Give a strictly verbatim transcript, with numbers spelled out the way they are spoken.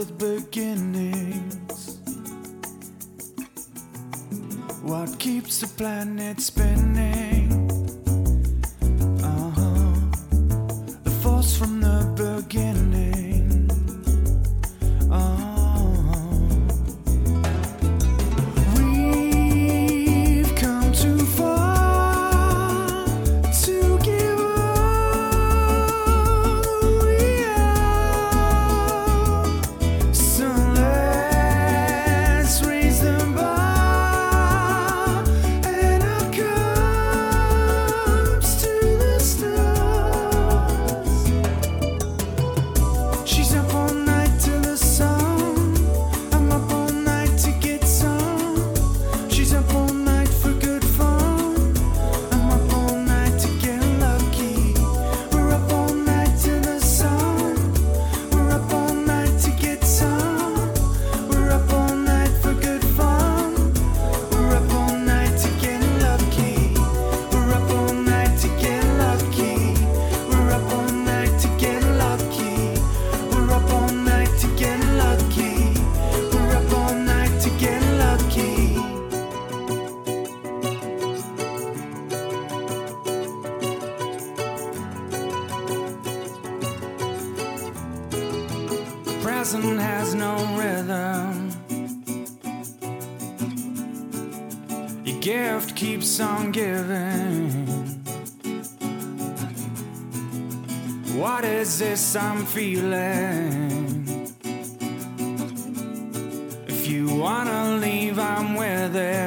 with beginnings? What keeps the planet spinning? Uh-huh. The force from the beginning. Uh-huh. We've come too far to give up who we are. So let's raise the bar and our cups to the stars. She's up all night till the sun. I'm up all night to get some. She's up all night for good fun. I'm up all night to get lucky. We're up all night till the sun. We're up all night to get some. We're up all night for good fun. We're up all night to get lucky. We're up all night to get lucky. We're up all night to get lucky. We're up all night to get lucky. We're up all night to get lucky. The present has no rhythm. Your gift keeps on giving. What is this I'm feeling? If you wanna leave, I'm with it.